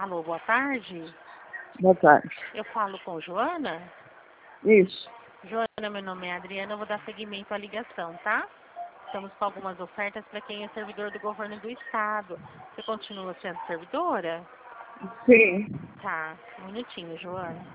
Alô, boa tarde. Boa tarde. Eu falo com Joana? Isso. Joana, meu nome é Adriana, eu vou dar seguimento à ligação, tá? Estamos com algumas ofertas para quem é servidor do governo do estado. Você continua sendo servidora? Sim. Tá, um minutinho, Joana.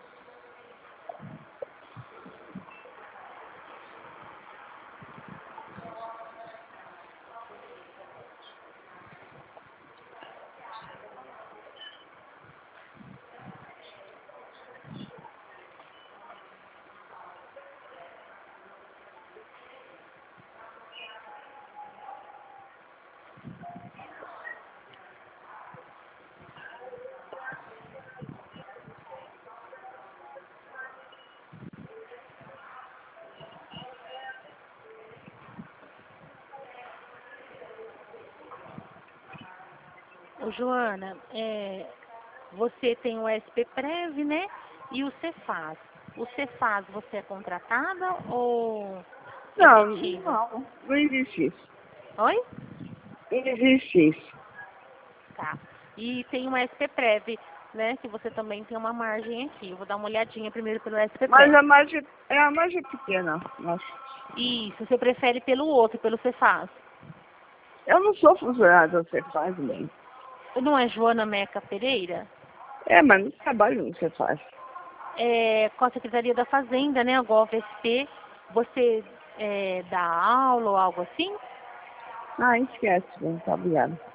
Ô, Joana, você tem o SPPrev, né? E o Cefaz. O Cefaz, você é contratada ou Não, efetiva? não existe isso. Oi? Não existe isso. Tá. E tem o SPPrev, né? Que você também tem uma margem aqui. Eu vou dar uma olhadinha primeiro pelo Mas SPPrev. a margem é pequena. Nossa. Isso, você prefere pelo outro, pelo Cefaz. Eu não sou funcionário, você faz bem. Não é Joana Meca Pereira? É, mas não trabalho no você faz. Com a Secretaria da Fazenda, né? A GovSP. Você dá aula ou algo assim? Ah, esquece, bem, tá obrigado.